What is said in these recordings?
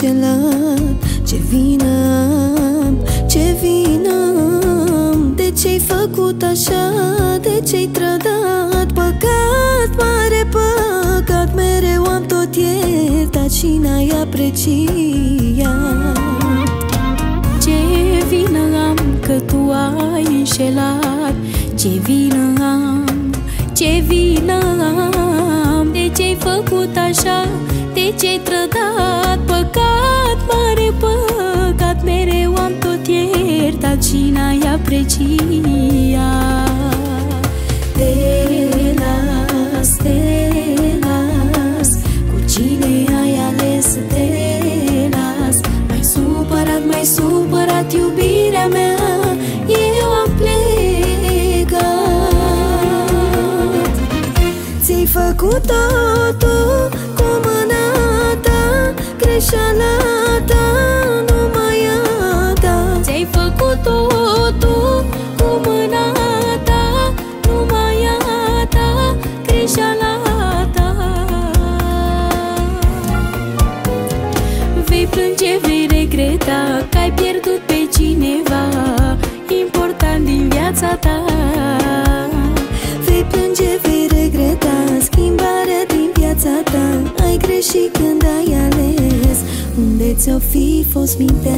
înșelat? Ce vină am, ce vină am? De ce-ai făcut așa? De ce-ai trădat? Păcat, mare păcat, mereu am tot iertat și n-ai apreciat. Ce vină am că tu ai înșelat? Ce vină am, ce vină am? De ce-ai făcut așa? De ce-ai trădat? Păcat, mare păcat, mereu am tot iertat și n-ai apreciat. Te las, cu cine ai ales să te las? Mai supărat iubirea mea, eu am plecat. Ți-ai făcut totul cu mâna ta, greșeala ta, numai a ta. Ți-ai făcut totul cu mâna ta, numai a ta, greșeala ta. Vei plânge, vei regreta că ai pierdut pe cineva important din viața ta. Vei plânge, vei regreta schimbarea din viața ta. Ai greșit când ai ales unde ți-o fi fost mintea.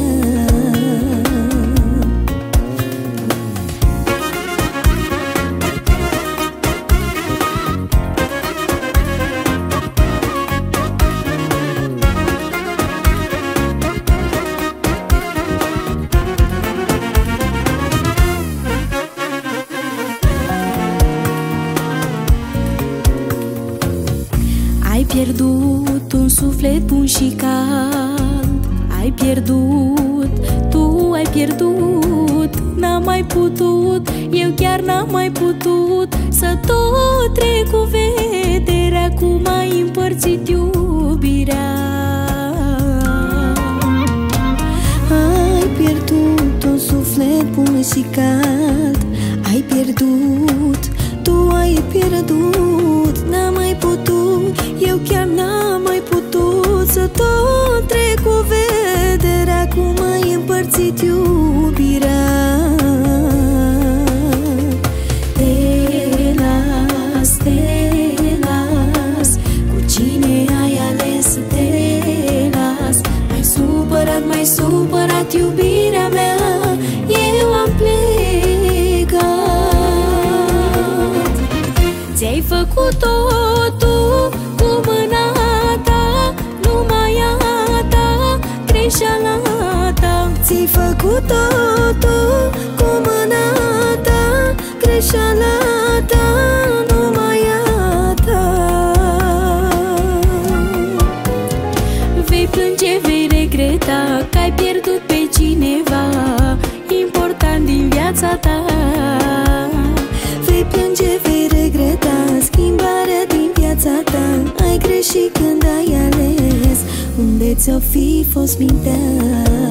Ai pierdut un suflet bun și cald, ai pierdut, tu ai pierdut. N-am mai putut, eu chiar n-am mai putut să tot trec cu vederea cum ai împărțit iubirea. Ai pierdut un suflet bun și cald, ai pierdut, tu ai pierdut. N-am mai putut, eu chiar n-am mai putut să tot trec cu vederea cum ai împărțit iubirea. Te las, cu cine ai ales să te las? Mai supărat iubirea mea, eu am plecat. Ți-ai făcut totul cu mâna ta, numai a ta, greșeala ta. Ți-ai făcut totul cu mâna ta, greșeala ta, numai a ta. Vei plânge, vei regreta că ai pierdut pe cineva important din viața ta. Vei plânge, vei regreta schimbarea din viața ta. Ai greșit când ai ales unde ți-o fi fost mintea.